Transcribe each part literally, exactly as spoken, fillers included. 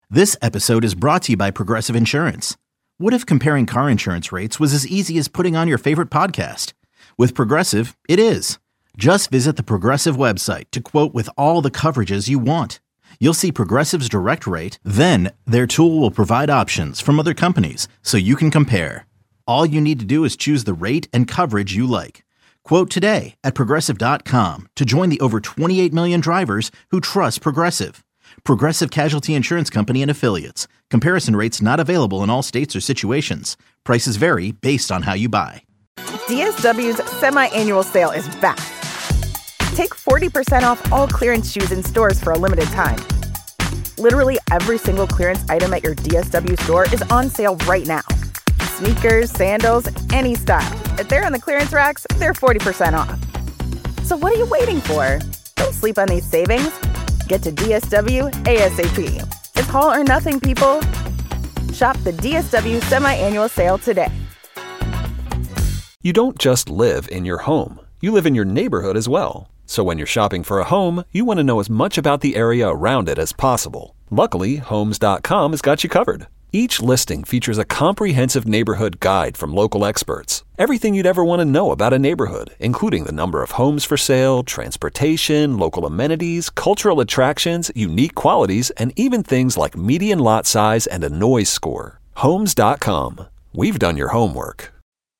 This episode is brought to you by Progressive Insurance. What if comparing car insurance rates was as easy as putting on your favorite podcast? With Progressive, it is. Just visit the Progressive website to quote with all the coverages you want. You'll see Progressive's direct rate, then their tool will provide options from other companies so you can compare. All you need to do is choose the rate and coverage you like. Quote today at progressive dot com to join the over twenty-eight million drivers who trust Progressive. Progressive Casualty Insurance Company and Affiliates. Comparison rates not available in all states or situations. Prices vary based on how you buy. D S W's semi-annual sale is back. Take forty percent off all clearance shoes in stores for a limited time. Literally every single clearance item at your D S W store is on sale right now. Sneakers, sandals, any style. If they're on the clearance racks, they're forty percent off. So what are you waiting for? Don't sleep on these savings. Get to D S W ASAP. It's all or nothing, people. Shop the D S W semi-annual sale today. You don't just live in your home. You live in your neighborhood as well. So when you're shopping for a home, you want to know as much about the area around it as possible. Luckily, Homes dot com has got you covered. Each listing features a comprehensive neighborhood guide from local experts. Everything you'd ever want to know about a neighborhood, including the number of homes for sale, transportation, local amenities, cultural attractions, unique qualities, and even things like median lot size and a noise score. Homes dot com. We've done your homework.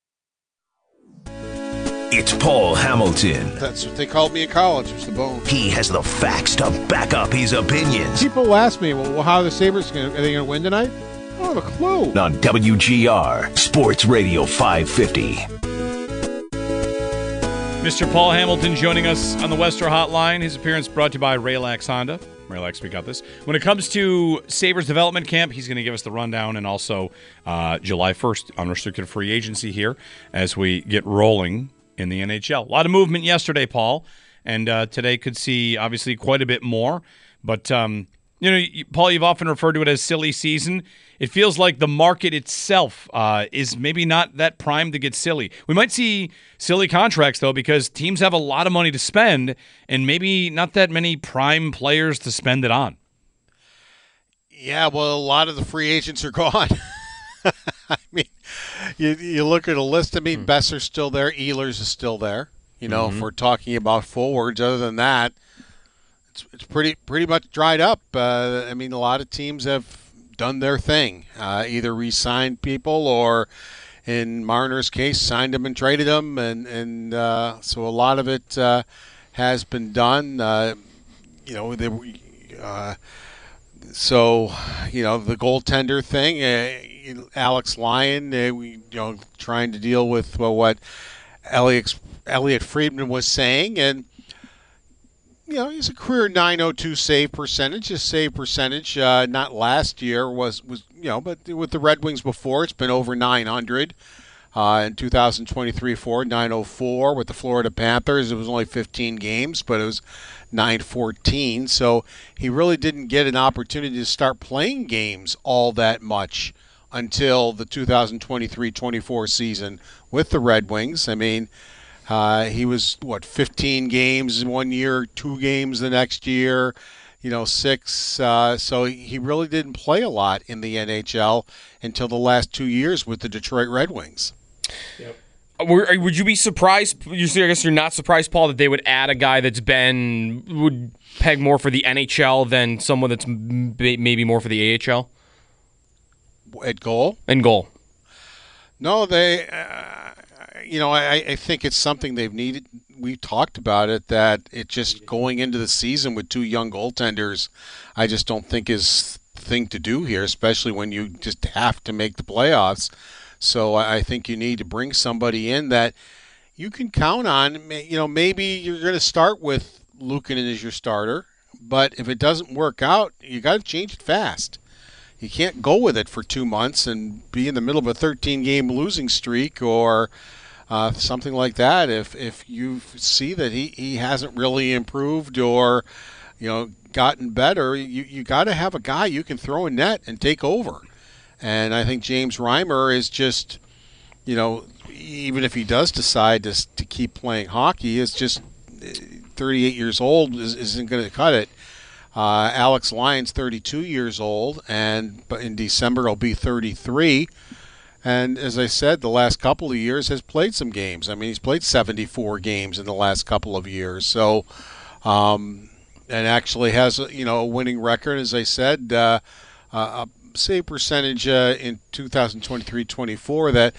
It's Paul Hamilton. That's what they called me in college, was the bone. He has the facts to back up his opinions. People ask me, well, how are the Sabres going to, are they going to win tonight? I don't have a clue. On W G R, Sports Radio five fifty. Mister Paul Hamilton joining us on the Wester Hotline. His appearance brought to you by Raylax Honda. Raylax, we got this. When it comes to Sabres Development Camp, he's going to give us the rundown, and also uh, July first, unrestricted free agency here as we get rolling in the N H L. A lot of movement yesterday, Paul, and uh, today could see, obviously, quite a bit more. But, um, you know, Paul, you've often referred to it as silly season. It feels like the market itself uh, is maybe not that primed to get silly. We might see silly contracts, though, because teams have a lot of money to spend and maybe not that many prime players to spend it on. Yeah, well, a lot of the free agents are gone. I mean, you you look at a list. I mean, hmm. Besser's still there. Ehlers is still there. You know, mm-hmm. if we're talking about forwards, other than that, it's it's pretty pretty much dried up. Uh, I mean, a lot of teams have done their thing, uh, either re-signed people or, in Marner's case, signed them and traded them, and and uh, so a lot of it uh, has been done. Uh, you know, they, uh, so you know the goaltender thing. Uh, Alex Lyon, uh, we you know trying to deal with well, what Elliot Elliot Friedman was saying, and you know he's a career nine oh two save percentage. His save percentage, uh, not last year was was you know, but with the Red Wings before, it's been over nine hundred. Uh, in two thousand twenty-three four, nine oh four. With the Florida Panthers, it was only fifteen games, but it was nine fourteen. So he really didn't get an opportunity to start playing games all that much until the two thousand twenty-three twenty-four season with the Red Wings. I mean, uh, he was, what, fifteen games in one year, two games the next year, you know, six. Uh, so he really didn't play a lot in the N H L until the last two years with the Detroit Red Wings. Yep. Would you be surprised, I guess you're not surprised, Paul, that they would add a guy that's been, would peg more for the N H L than someone that's maybe more for the A H L? At goal? In goal. No, they, uh, you know, I, I think it's something they've needed. We talked about it, that it just going into the season with two young goaltenders, I just don't think is the thing to do here, especially when you just have to make the playoffs. So I think you need to bring somebody in that you can count on. You know, maybe you're going to start with Luukkonen as your starter, but if it doesn't work out, you got to change it fast. You can't go with it for two months and be in the middle of a thirteen-game losing streak or uh, something like that. If if you see that he, he hasn't really improved or, you know, gotten better, you, you got to have a guy you can throw in net and take over. And I think James Reimer is just, you know, even if he does decide to to keep playing hockey, is just thirty-eight years old is, isn't going to cut it. Uh, Alex Lyons, thirty-two years old, and in December he'll be thirty-three. And as I said, the last couple of years has played some games. I mean, he's played seventy-four games in the last couple of years. So, um, and actually has a, you know a winning record, as I said, uh, uh, a save percentage uh, in two thousand twenty-three twenty-four that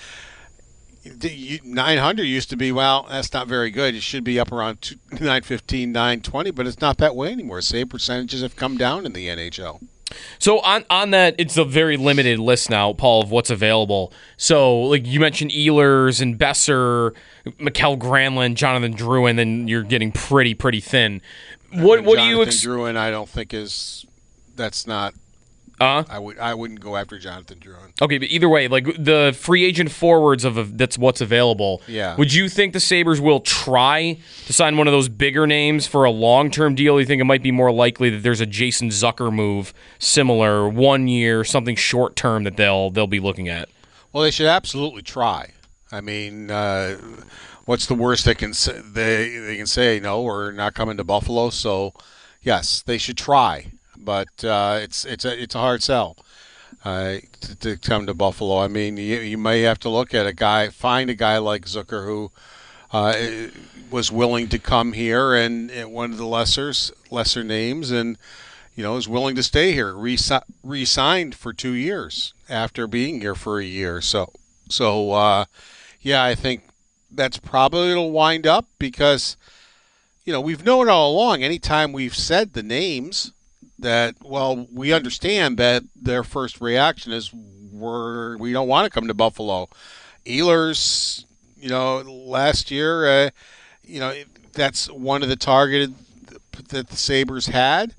nine hundred used to be, well, that's not very good. It should be up around nine fifteen, nine twenty, but it's not that way anymore. Save percentages have come down in the N H L. So on on that, it's a very limited list now, Paul, of what's available. So like you mentioned Ehlers and Besser, Mikael Granlund, Jonathan Drouin, then you're getting pretty, pretty thin. What what Jonathan do you ex- Drouin, I don't think is that's not Uh, I would I wouldn't go after Jonathan Drouin. Okay, but either way, like the free agent forwards of that's what's available. Yeah. Would you think the Sabres will try to sign one of those bigger names for a long-term deal? Or you think it might be more likely that there's a Jason Zucker move, similar, one year, something short-term that they'll they'll be looking at? Well, they should absolutely try. I mean, uh, what's the worst they can say? They they can say no, we're not coming to Buffalo. So, yes, they should try. But uh, it's it's a it's a hard sell uh, to, to come to Buffalo. I mean, you, you may have to look at a guy, find a guy like Zucker who uh, was willing to come here and, and one of the lessers lesser names, and you know is willing to stay here, re- re-signed for two years after being here for a year. So so uh, yeah, I think that's probably it'll wind up because you know we've known all along. Anytime we've said the names. That well, we understand that their first reaction is we're we don't want to come to Buffalo. Ehlers, you know, last year, uh, you know, that's one of the targeted that the Sabres had.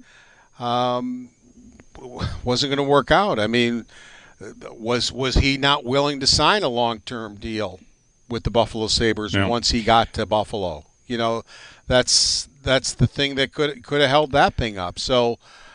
Um, wasn't going to work out. I mean, was was he not willing to sign a long-term deal with the Buffalo Sabres Yeah. once he got to Buffalo? You know, that's that's the thing that could could have held that thing up. So.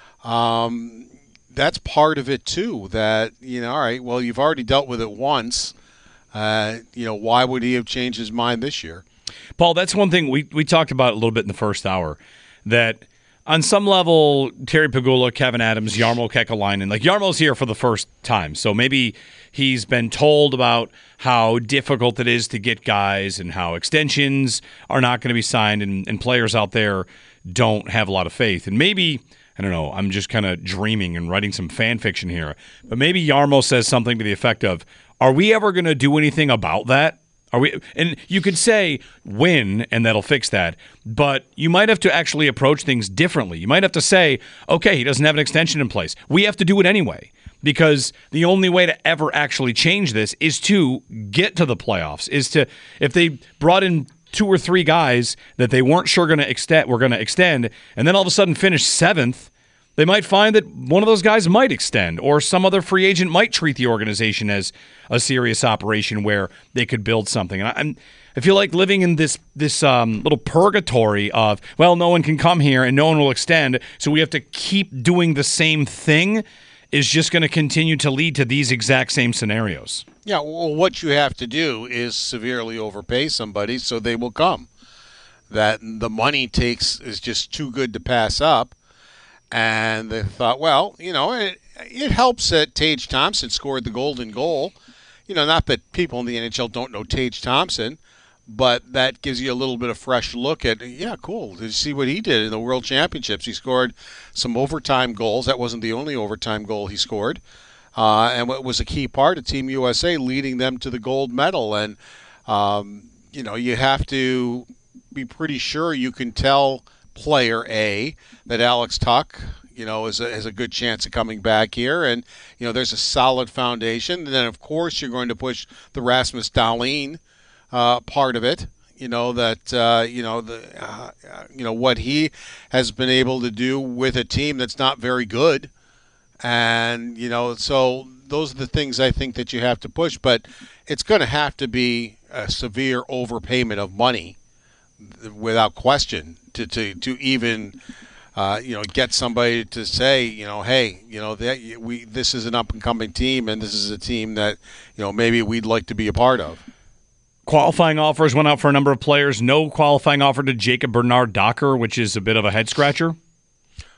Um, that's part of it too. That you know, all right. Well, you've already dealt with it once. Uh, you know, why would he have changed his mind this year? Paul, that's one thing we, we talked about a little bit in the first hour. That on some level, Terry Pegula, Kevin Adams, Jarmo Kekalainen, like Jarmo's here for the first time, so maybe he's been told about how difficult it is to get guys and how extensions are not going to be signed, and, and players out there don't have a lot of faith, and maybe. I don't know, I'm just kind of dreaming and writing some fan fiction here. But maybe Jarmo says something to the effect of, are we ever going to do anything about that? Are we? And you could say win, and that'll fix that. But you might have to actually approach things differently. You might have to say, okay, he doesn't have an extension in place. We have to do it anyway. Because the only way to ever actually change this is to get to the playoffs, is to, if they brought in two or three guys that they weren't sure going to extend, were going to extend, and then all of a sudden finish seventh, they might find that one of those guys might extend, or some other free agent might treat the organization as a serious operation where they could build something. And I, I'm, I feel like living in this this um, little purgatory of, well, no one can come here and no one will extend, so we have to keep doing the same thing is just going to continue to lead to these exact same scenarios. Yeah, well, what you have to do is severely overpay somebody so they will come. That the money takes is just too good to pass up. And they thought, well, you know, it, it helps that Tage Thompson scored the golden goal. You know, not that people in the N H L don't know Tage Thompson, but that gives you a little bit of fresh look at, yeah, cool. Did you see what he did in the World Championships? He scored some overtime goals. That wasn't the only overtime goal he scored. Uh, and what was a key part of Team U S A, leading them to the gold medal. And, um, you know, you have to be pretty sure you can tell player A that Alex Tuch, you know, is a, has a good chance of coming back here. And, you know, there's a solid foundation. And then, of course, you're going to push the Rasmus Dahlin uh, part of it. You know, that, uh, you know, the, uh, you know, what he has been able to do with a team that's not very good. And, you know, so those are the things I think that you have to push. But it's going to have to be a severe overpayment of money, without question, to, to, to even, uh, you know, get somebody to say, you know, hey, you know, that we this is an up-and-coming team, and this is a team that, you know, maybe we'd like to be a part of. Qualifying offers went out for a number of players. No qualifying offer to Jacob Bernard Docker, which is a bit of a head-scratcher.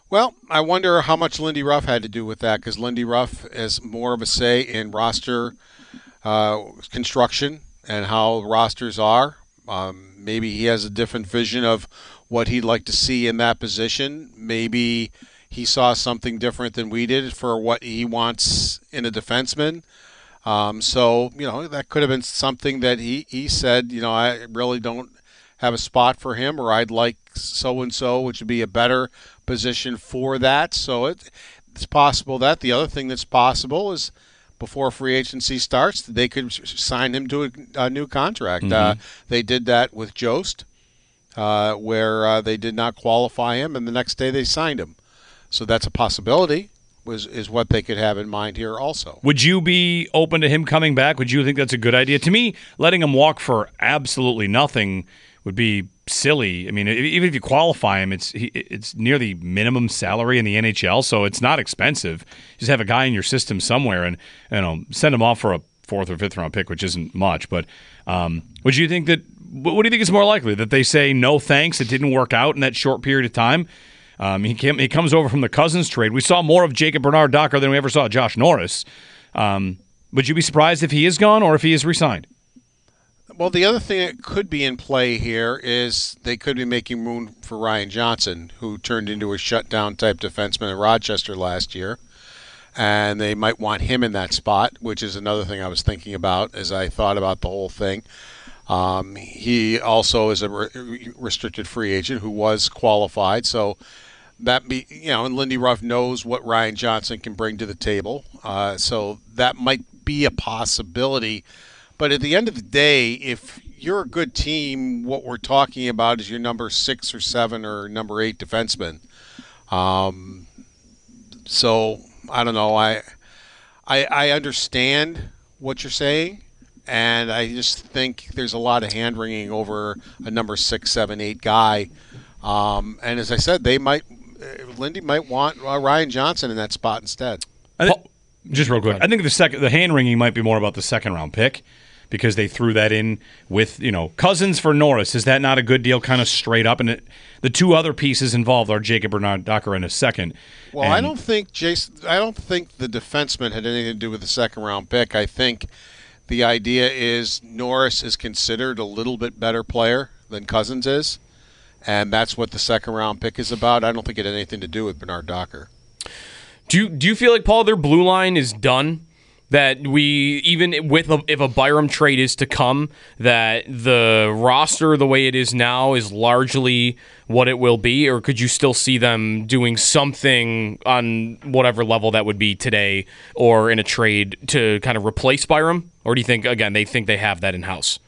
Well, I wonder how much Lindy Ruff had to do with that, because Lindy Ruff has more of a say in roster uh, construction and how rosters are. Um, maybe he has a different vision of what he'd like to see in that position. Maybe he saw something different than we did for what he wants in a defenseman. Um, so, you know, that could have been something that he, he said, you know, I really don't have a spot for him, or I'd like so-and-so, which would be a better position for that. So it, it's possible that. The other thing that's possible is before free agency starts, they could sign him to a, a new contract. Mm-hmm. Uh, they did that with Jost, uh, where uh, they did not qualify him, and the next day they signed him. So that's a possibility. Was is what they could have in mind here also. Would you be open to him coming back? Would you think that's a good idea? To me, letting him walk for absolutely nothing would be silly. I mean, even if you qualify him, it's it's near the minimum salary in the N H L, so it's not expensive. Just have a guy in your system somewhere, and you know, send him off for a fourth or fifth round pick, which isn't much. But um, would you think that? What do you think is more likely, that they say no thanks, it didn't work out in that short period of time? Um, he came, he comes over from the Cousins trade. We saw more of Jacob Bernard-Docker than we ever saw Josh Norris. Um, would you be surprised if he is gone or if he is re-signed? Well, the other thing that could be in play here is they could be making room for Ryan Johnson, who turned into a shutdown-type defenseman in Rochester last year. And they might want him in that spot, which is another thing I was thinking about as I thought about the whole thing. Um, he also is a re- restricted free agent who was qualified, so that be you know, and Lindy Ruff knows what Ryan Johnson can bring to the table, uh, so that might be a possibility. But at the end of the day, if you're a good team, what we're talking about is your number six or seven or number eight defenseman. Um, so I don't know. I, I I understand what you're saying. And I just think there's a lot of hand-wringing over a number six, seven, eight guy. Um, and as I said, they might, uh, Lindy might want uh, Ryan Johnson in that spot instead. I th- just real quick, I think the second, the hand-wringing might be more about the second-round pick, because they threw that in with, you know, Cousins for Norris. Is that not a good deal, kind of straight up? And it, the two other pieces involved are Jacob Bernard-Docker in a second. Well, and, I don't think Jason. I don't think the defenseman had anything to do with the second-round pick. I think the idea is Norris is considered a little bit better player than Cousins is, and that's what the second-round pick is about. I don't think it had anything to do with Bernard-Docker. Do you, do you feel like, Paul, their blue line is done? That we, even with a, if a Byram trade is to come, that the roster the way it is now is largely what it will be? Or could you still see them doing something on whatever level that would be today or in a trade to kind of replace Byram? Or do you think, again, they think they have that in-house?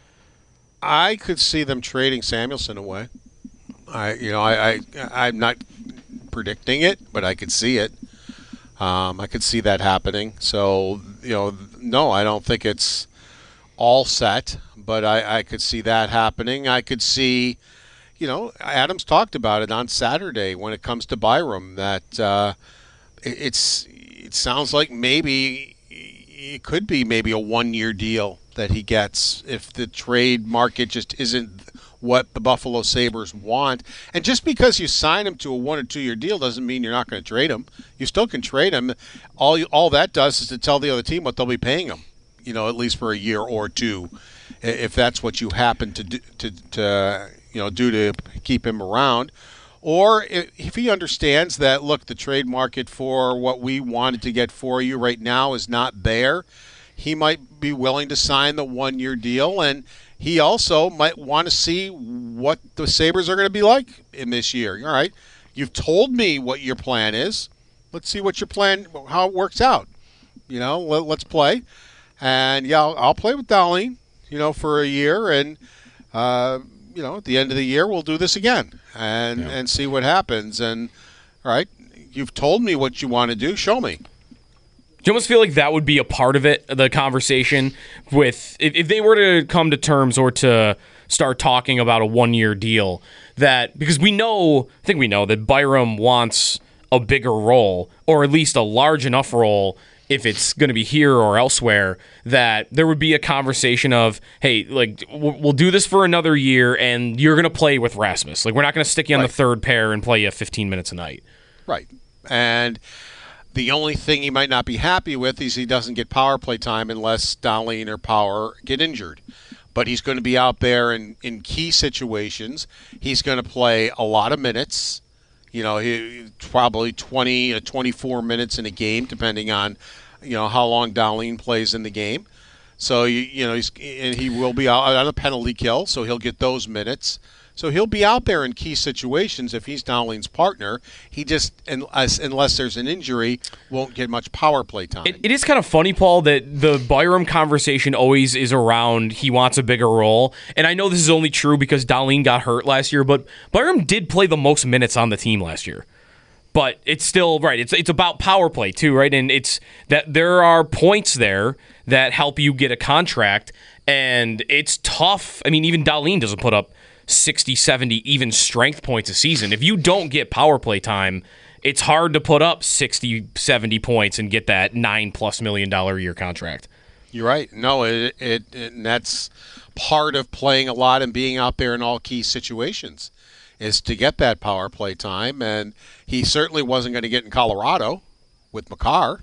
I could see them trading Samuelson away. I, you know, I, I, I'm not predicting it, but I could see it. Um, I could see that happening. So, you know, no, I don't think it's all set, but I, I could see that happening. I could see, you know, Adams talked about it on Saturday when it comes to Byram, that uh, it, it's it sounds like maybe it could be maybe a one-year deal that he gets if the trade market just isn't what the Buffalo Sabres want. And just because you sign him to a one or two year deal doesn't mean you're not going to trade him. You still can trade him. All you, all that does is to tell the other team what they'll be paying him, you know, at least for a year or two, if that's what you happen to do, to, to you know, do to keep him around. Or if he understands that, look, the trade market for what we wanted to get for you right now is not there, he might be willing to sign the one year deal. And he also might want to see what the Sabres are going to be like in this year. All right, you've told me what your plan is. Let's see what your plan, how it works out. You know, let, let's play. And, yeah, I'll, I'll play with Dahlin, you know, for a year. And, uh, you know, at the end of the year, we'll do this again and, yeah. and see what happens. And, all right, you've told me what you want to do. Show me. Do you almost feel like that would be a part of it, the conversation with if, if they were to come to terms or to start talking about a one-year deal, that because we know, I think we know that Byram wants a bigger role, or at least a large enough role if it's going to be here or elsewhere, that there would be a conversation of, hey, like, we'll do this for another year and you're going to play with Rasmus. Like, we're not going to stick you on right. the third pair and play you fifteen minutes a night. Right. And the only thing he might not be happy with is he doesn't get power play time unless Dahlin or Power get injured. But he's going to be out there in, in key situations. He's going to play a lot of minutes. You know, he probably twenty to twenty-four minutes in a game, depending on, you know, how long Dahlin plays in the game. So, you, you know, he's and he will be out on a penalty kill, so he'll get those minutes. So he'll be out there in key situations if he's Dahlin's partner. He just, unless, unless there's an injury, won't get much power play time. It, it is kind of funny, Paul, that the Byram conversation always is around he wants a bigger role. And I know this is only true because Dahlin got hurt last year, but Byram did play the most minutes on the team last year. But it's still, right, it's it's about power play too, right? And it's that there are points there that help you get a contract, and it's tough. I mean, even Dahlin doesn't put up sixty, seventy even strength points a season. If you don't get power play time, it's hard to put up sixty, seventy points and get that nine plus million dollar a year contract. You're right. No, it, it, it and that's part of playing a lot and being out there in all key situations is to get that power play time. And he certainly wasn't going to get in Colorado with Makar,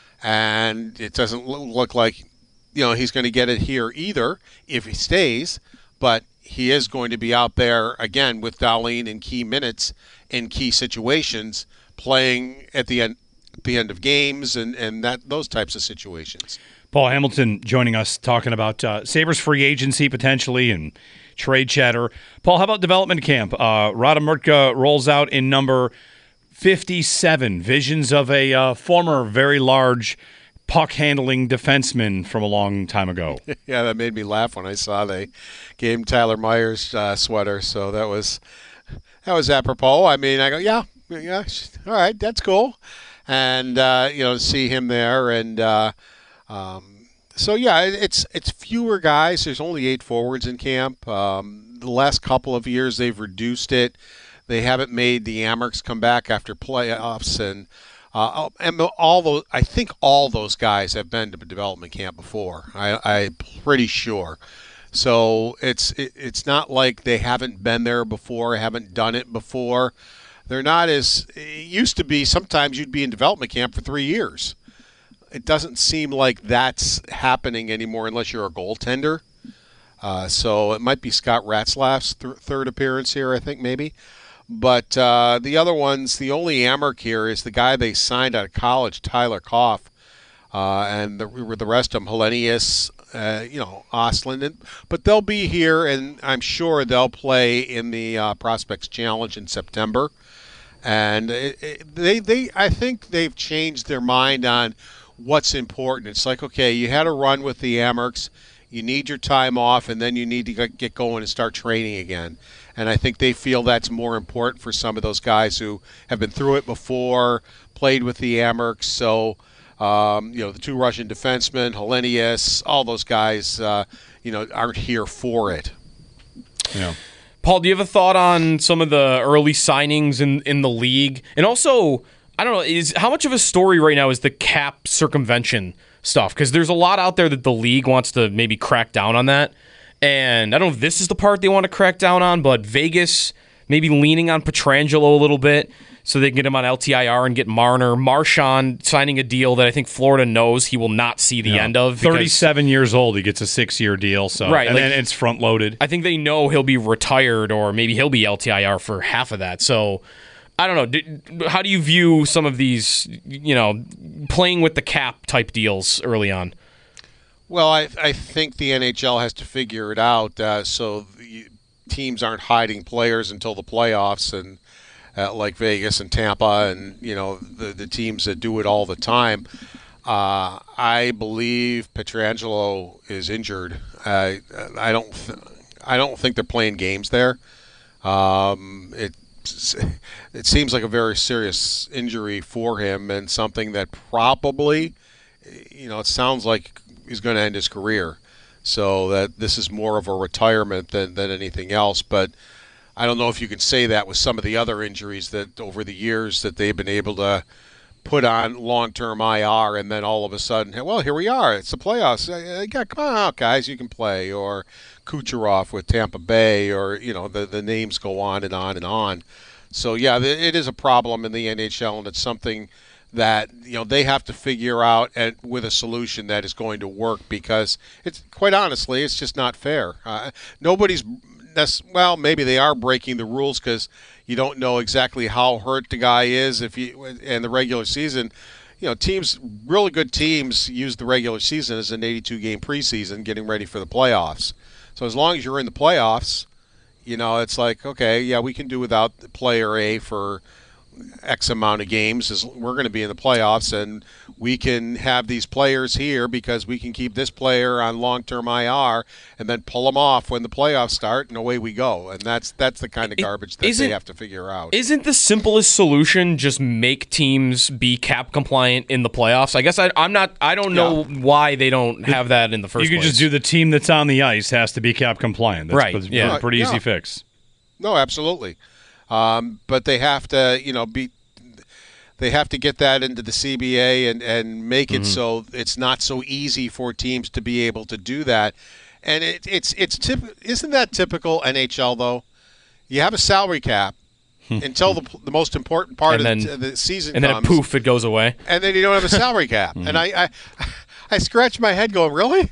and it doesn't look like, you know, he's going to get it here either if he stays. But he is going to be out there again with Dahlin in key minutes in key situations, playing at the end, at the end of games and, and that those types of situations. Paul Hamilton joining us, talking about uh, Sabres free agency potentially and trade chatter. Paul, how about development camp? Uh, Rada Murtka rolls out in number fifty-seven. Visions of a uh, former very large puck-handling defenseman from a long time ago. Yeah, that made me laugh when I saw they gave him Tyler Myers' uh, sweater. So that was that was apropos. I mean, I go, yeah, yeah, all right, that's cool. And, uh, you know, to see him there. And uh, um, so, yeah, it's it's fewer guys. There's only eight forwards in camp. Um, the last couple of years they've reduced it. They haven't made the Amerks come back after playoffs, and uh, and all those. I think all those guys have been to development camp before. I, I'm pretty sure. So it's it, it's not like they haven't been there before, haven't done it before. They're not as it used to be. Sometimes you'd be in development camp for three years. It doesn't seem like that's happening anymore unless you're a goaltender. Uh, so it might be Scott Ratzlaff's th- third appearance here, I think, maybe. But uh, the other ones, the only Amerk here is the guy they signed out of college, Tyler Koff, uh, and the, the rest of them, Hellenius, uh, you know, Ostlund. And, but they'll be here, and I'm sure they'll play in the uh, Prospects Challenge in September. And it, it, they, they, I think they've changed their mind on what's important. It's like, okay, you had a run with the Amerks, you need your time off, and then you need to get going and start training again. And I think they feel that's more important for some of those guys who have been through it before, played with the Amerks. So, um, you know, the two Russian defensemen, Hellenius, all those guys, uh, you know, aren't here for it. Yeah. Paul, do you have a thought on some of the early signings in, in the league? And also, I don't know, is how much of a story right now is the cap circumvention stuff? Because there's a lot out there that the league wants to maybe crack down on that. And I don't know if this is the part they want to crack down on, but Vegas maybe leaning on Pietrangelo a little bit so they can get him on L T I R and get Marner. Marchand signing a deal that I think Florida knows he will not see the yeah. end of. thirty-seven years old, he gets a six-year deal, so right, and like, then it's front-loaded. I think they know he'll be retired, or maybe he'll be L T I R for half of that. So I don't know. Do, how do you view some of these, you know, playing with the cap type deals early on? Well, I, I think the N H L has to figure it out uh, so the teams aren't hiding players until the playoffs, and uh, like Vegas and Tampa and, you know, the, the teams that do it all the time. Uh, I believe Pietrangelo is injured. Uh, I don't th- I don't think they're playing games there. Um, it, it seems like a very serious injury for him, and something that probably, you know, it sounds like he's going to end his career. So that this is more of a retirement than, than anything else. But I don't know if you can say that with some of the other injuries that over the years that they've been able to put on long-term I R, and then all of a sudden, well, here we are. It's the playoffs. Yeah, come on out, guys. You can play. Or Kucherov with Tampa Bay, or, you know, the, the names go on and on and on. So, yeah, it is a problem in the N H L, and it's something that, you know, they have to figure out and with a solution that is going to work, because it's, quite honestly, it's just not fair. Uh, nobody's, well, maybe they are breaking the rules because you don't know exactly how hurt the guy is if you, in the regular season. You know, teams, really good teams use the regular season as an eighty-two game preseason getting ready for the playoffs. So as long as you're in the playoffs, you know, it's like, okay, yeah, we can do without player A for X amount of games. As we're going to be in the playoffs, and we can have these players here because we can keep this player on long-term I R and then pull them off when the playoffs start, and away we go. And that's that's the kind of garbage that they have to figure out. Isn't the simplest solution just make teams be cap compliant in the playoffs? I guess I, I'm not. I don't know yeah. why they don't have that in the first place. You could just do the team that's on the ice has to be cap compliant. That's right. Pretty, yeah. pretty yeah. easy fix. No, absolutely. Um, but they have to, you know, be. They have to get that into the C B A and, and make it mm-hmm. so it's not so easy for teams to be able to do that. And it, it's it's tip, isn't that typical N H L though? You have a salary cap until the the most important part then, of the, the season and comes, and then poof, it goes away. And then you don't have a salary cap. mm-hmm. And I, I I scratch my head going, really?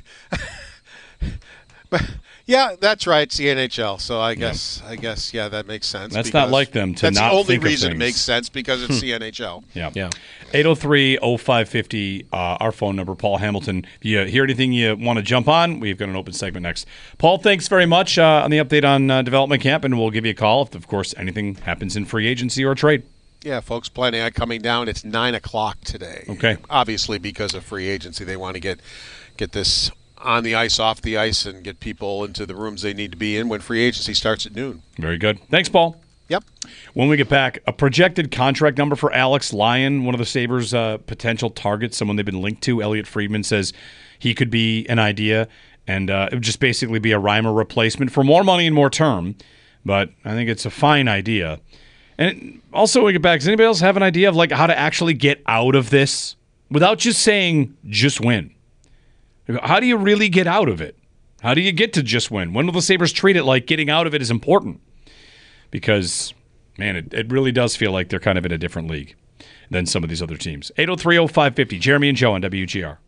But. Yeah, that's right. It's the N H L, so I guess, yeah. I guess, yeah, that makes sense. That's not like them to that's not the only think reason of it makes sense, because it's the N H L. Yeah, yeah. eight oh three oh five five oh, uh, our phone number. Paul Hamilton. If you hear anything you want to jump on, we've got an open segment next. Paul, thanks very much uh, on the update on uh, development camp, and we'll give you a call if, of course, anything happens in free agency or trade. Yeah, folks planning on coming down. It's nine o'clock today. Okay. Obviously, because of free agency, they want to get get this on the ice, off the ice, and get people into the rooms they need to be in when free agency starts at noon. Very good. Thanks, Paul. Yep. When we get back, a projected contract number for Alex Lyon, one of the Sabres' uh, potential targets, someone they've been linked to. Elliot Friedman says he could be an idea, and uh, it would just basically be a Reimer replacement for more money and more term. But I think it's a fine idea. And also, when we get back, does anybody else have an idea of like how to actually get out of this without just saying just win? How do you really get out of it? How do you get to just win? When will the Sabres treat it like getting out of it is important? Because, man, it, it really does feel like they're kind of in a different league than some of these other teams. eight oh three oh five five oh, Jeremy and Joe on W G R.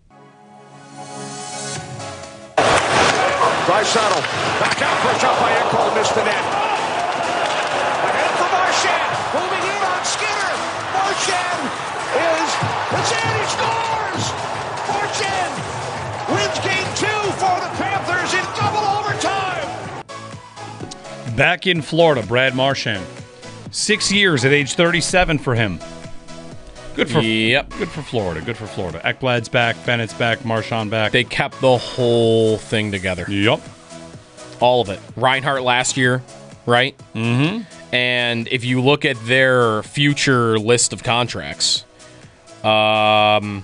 Draisaitl back out for a shot by Ekholm, missed the net. Ahead for Marchand, moving in on Skinner. Marchand is, it's in, he scores! Marchand wins game two for the Panthers in double overtime. Back in Florida, Brad Marchand. Six years at age thirty-seven for him. Good for yep. Good for Florida. Good for Florida. Ekblad's back. Bennett's back. Marchand back. They kept the whole thing together. Yep. All of it. Reinhart last year, right? Mm-hmm. And if you look at their future list of contracts, um,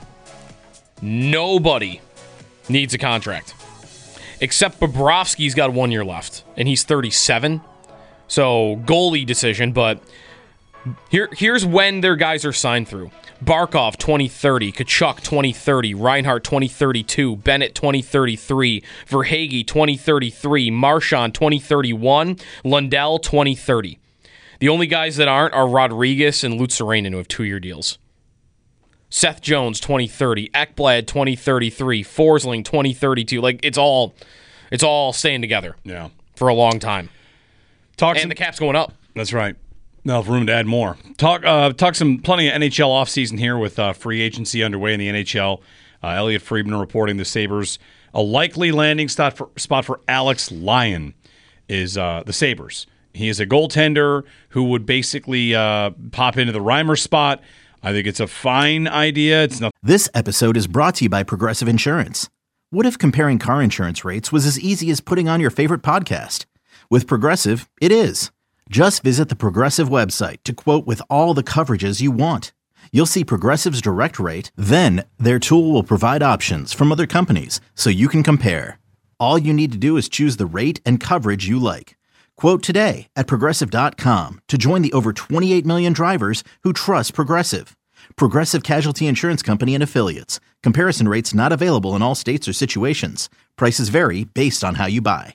nobody needs a contract. Except Bobrovsky's got one year left, and he's thirty-seven. So, goalie decision, but here, here's when their guys are signed through. Barkov, twenty thirty. Kachuk, twenty thirty. Reinhart, twenty thirty-two. Bennett, twenty thirty-three. Verhaeghe, twenty thirty-three. Marchand, twenty thirty-one. Lundell, twenty thirty. The only guys that aren't are Rodriguez and Lutzerainen, who have two-year deals. Seth Jones, twenty thirty. Ekblad, twenty thirty-three. Forsling, twenty thirty-two. Like, it's all it's all staying together. Yeah. For a long time. Talk and some, the cap's going up. That's right. They'll have room to add more. Talk uh, talk some plenty of N H L offseason here with uh, free agency underway in the N H L. Uh, Elliot Friedman reporting the Sabres. A likely landing spot for, spot for Alex Lyon is uh, the Sabres. He is a goaltender who would basically uh, pop into the Reimer spot. I think it's a fine idea. It's not. This episode is brought to you by Progressive Insurance. What if comparing car insurance rates was as easy as putting on your favorite podcast? With Progressive, it is. Just visit the Progressive website to quote with all the coverages you want. You'll see Progressive's direct rate, then their tool will provide options from other companies so you can compare. All you need to do is choose the rate and coverage you like. Quote today at Progressive dot com to join the over twenty-eight million drivers who trust Progressive. Progressive Casualty Insurance Company and Affiliates. Comparison rates not available in all states or situations. Prices vary based on how you buy.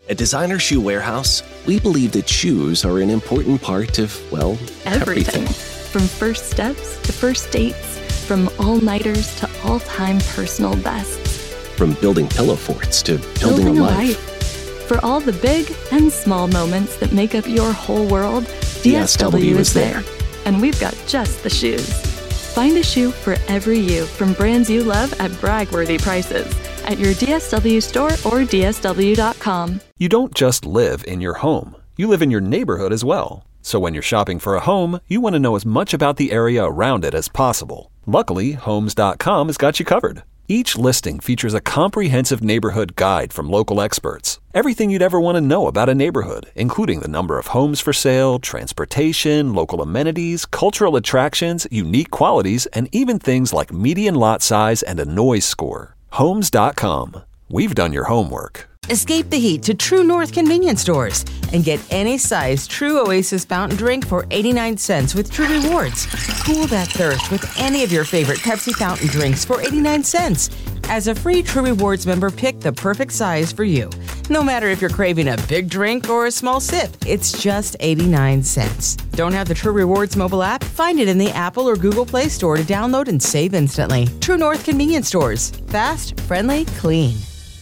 At Designer Shoe Warehouse, we believe that shoes are an important part of, well, everything. everything. From first steps to first dates, from all-nighters to all-time personal bests. From building pillow forts to building, Building a a life. life. For all the big and small moments that make up your whole world, D S W is there. And we've got just the shoes. Find a shoe for every you from brands you love at brag-worthy prices at your D S W store or D S W dot com. You don't just live in your home. You live in your neighborhood as well. So when you're shopping for a home, you want to know as much about the area around it as possible. Luckily, Homes dot com has got you covered. Each listing features a comprehensive neighborhood guide from local experts. Everything you'd ever want to know about a neighborhood, including the number of homes for sale, transportation, local amenities, cultural attractions, unique qualities, and even things like median lot size and a noise score. Homes dot com. We've done your homework. Escape the heat to True North convenience stores and get any size True Oasis fountain drink for eighty-nine cents with True Rewards. Cool that thirst with any of your favorite Pepsi fountain drinks for eighty-nine cents. As a free True Rewards member, pick the perfect size for you. No matter if you're craving a big drink or a small sip, it's just eighty-nine cents. Don't have the True Rewards mobile app? Find it in the Apple or Google Play Store to download and save instantly. True North convenience stores. Fast, friendly, clean.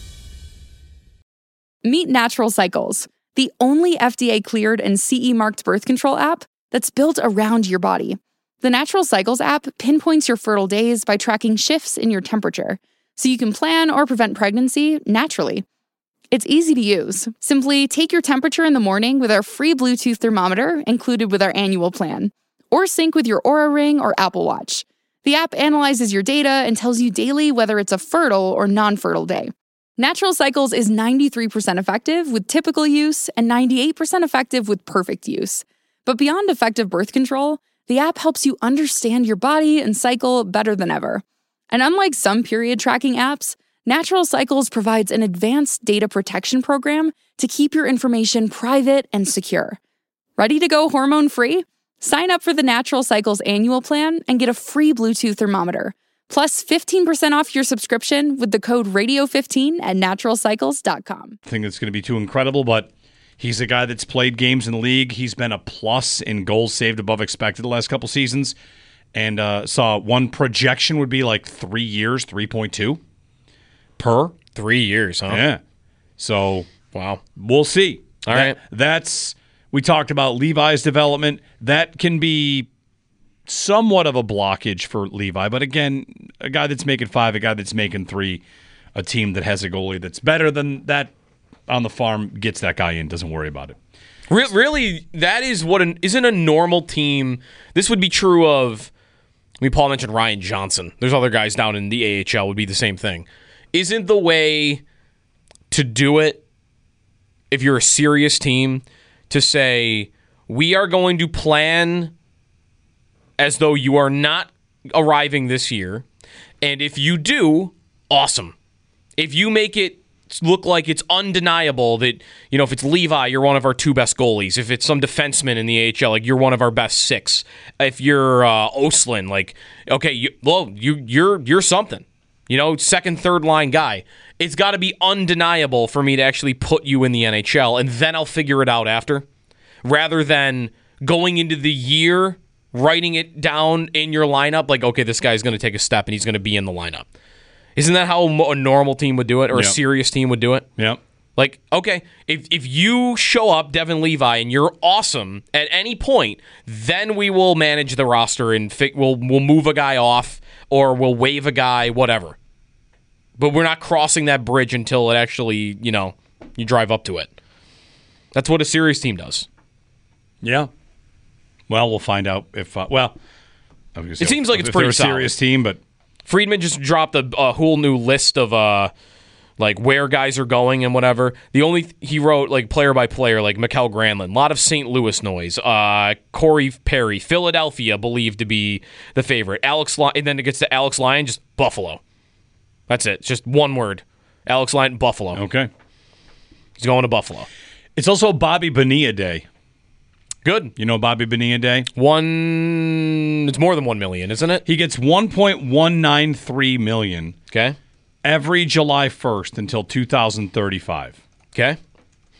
Meet Natural Cycles, the only F D A-cleared and C E-marked birth control app that's built around your body. The Natural Cycles app pinpoints your fertile days by tracking shifts in your temperature, so you can plan or prevent pregnancy naturally. It's easy to use. Simply take your temperature in the morning with our free Bluetooth thermometer included with our annual plan, or sync with your Oura Ring or Apple Watch. The app analyzes your data and tells you daily whether it's a fertile or non-fertile day. Natural Cycles is ninety-three percent effective with typical use and ninety-eight percent effective with perfect use. But beyond effective birth control, the app helps you understand your body and cycle better than ever. And unlike some period tracking apps, Natural Cycles provides an advanced data protection program to keep your information private and secure. Ready to go hormone-free? Sign up for the Natural Cycles annual plan and get a free Bluetooth thermometer. Plus fifteen percent off your subscription with the code radio fifteen at natural cycles dot com. I think it's going to be too incredible, but he's a guy that's played games in the league. He's been a plus in goals saved above expected the last couple seasons, and uh, saw one projection would be like three years, three point two per. Three years, huh? Yeah. So, wow. We'll see. All that, right. That's, we talked about Levi's development. That can be somewhat of a blockage for Levi, but again, a guy that's making five, a guy that's making three, a team that has a goalie that's better than that on the farm gets that guy in, doesn't worry about it. Re- really, that is what an isn't a normal team. This would be true of, I mean, Paul mentioned Ryan Johnson. There's other guys down in the A H L would be the same thing. Isn't the way to do it, if you're a serious team, to say, we are going to plan as though you are not arriving this year, and if you do, awesome. If you make it look like it's undeniable that, you know, if it's Levi, you're one of our two best goalies. If it's some defenseman in the A H L, like, you're one of our best six. If you're uh, Oslin, like, okay, you, well, you, you're you're something. You know, second, third line guy. It's got to be undeniable for me to actually put you in the N H L, and then I'll figure it out after, rather than going into the year writing it down in your lineup, like, okay, this guy's going to take a step and he's going to be in the lineup. Isn't that how a normal team would do it, or yep. a serious team would do it? Yep. Like, okay, if if you show up, Devin Levi, and you're awesome at any point, then we will manage the roster and fi- we'll we'll move a guy off or we'll waive a guy, whatever. But we're not crossing that bridge until it actually, you know, you drive up to it. That's what a serious team does. Yeah. Well, we'll find out if, uh, well, I was gonna say, it seems like it's if pretty they're a solid. serious team, but Friedman just dropped a, a whole new list of uh, like where guys are going and whatever. The only th- he wrote like player by player, like Mikael Granlund, a lot of Saint Louis noise. Uh, Corey Perry, Philadelphia believed to be the favorite. Alex, Ly- and then it gets to Alex Lyon, just Buffalo. That's it. It's just one word. Alex Lyon, Buffalo. Okay, he's going to Buffalo. It's also Bobby Bonilla Day. Good. You know Bobby Bonilla Day? One. It's more than one million, isn't it? He gets one point one nine three million. Okay. Every July first until two thousand thirty-five. Okay.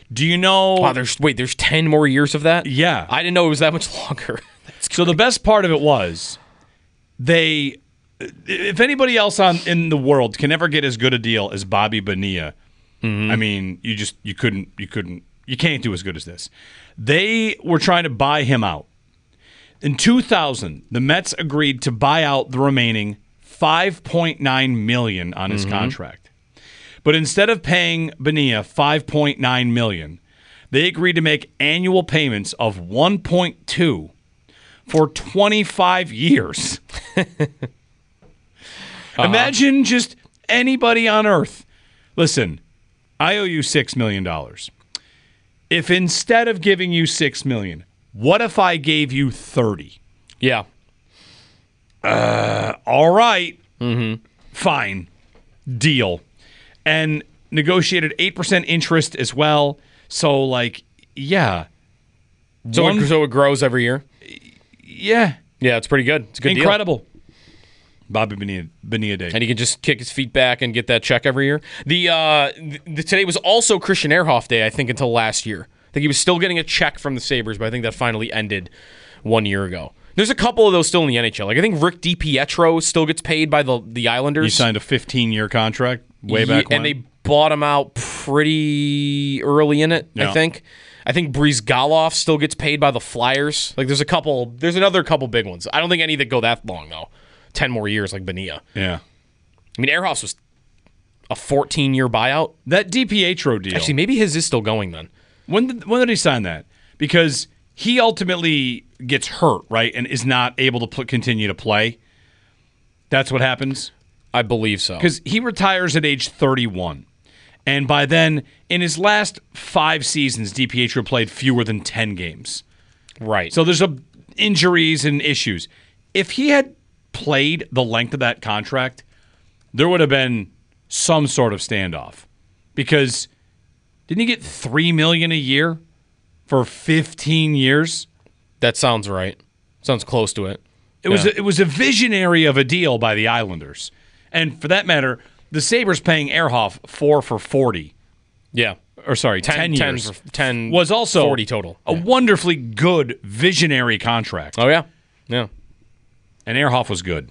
Do you know? Wow, there's wait, there's ten more years of that? Yeah. I didn't know it was that much longer. So the best part of it was they, if anybody else on in the world can ever get as good a deal as Bobby Bonilla, mm-hmm. I mean, you just you couldn't you couldn't you can't do as good as this. They were trying to buy him out. In two thousand, the Mets agreed to buy out the remaining five point nine million dollars on his mm-hmm. contract. But instead of paying Bonilla five point nine million dollars, they agreed to make annual payments of one point two for twenty-five years. uh-huh. Imagine just anybody on earth. Listen, I owe you six million dollars. If instead of giving you six million dollars, what if I gave you thirty? Yeah. Uh, all right. Mm-hmm. Fine. Deal. And negotiated eight percent interest as well. So, like, yeah. So, One, it, so it grows every year? Yeah. Yeah, it's pretty good. It's a good Incredible. deal. Bobby Bonilla, Bonilla Day. And he can just kick his feet back and get that check every year. The, uh, the Today was also Christian Ehrhoff Day, I think, until last year. I think he was still getting a check from the Sabres, but I think that finally ended one year ago. There's a couple of those still in the N H L. Like I think Rick DiPietro still gets paid by the the Islanders. He signed a fifteen-year contract way back yeah, when. And they bought him out pretty early in it, yeah. I think. I think Breeze Galoff still gets paid by the Flyers. Like there's a couple, there's another couple big ones. I don't think any that go that long, though. ten more years like Bonilla. Yeah. I mean, Ehrhoff was a fourteen-year buyout. That DiPietro deal. Actually, maybe his is still going then. When did, when did he sign that? Because he ultimately gets hurt, right, and is not able to pl- continue to play. That's what happens? I believe so. Because he retires at age thirty-one. And by then, in his last five seasons, DiPietro played fewer than ten games. Right. So there's a, injuries and issues. If he had played the length of that contract, there would have been some sort of standoff. Because didn't he get three million dollars a year for fifteen years? That sounds right. Sounds close to it. It yeah. was a, it was a visionary of a deal by the Islanders. And for that matter, the Sabres paying Ehrhoff four for forty. Yeah. Or sorry, ten, ten years. ten, for, ten was also forty total. A yeah. wonderfully good visionary contract. Oh, yeah. Yeah. And Ehrhoff was good.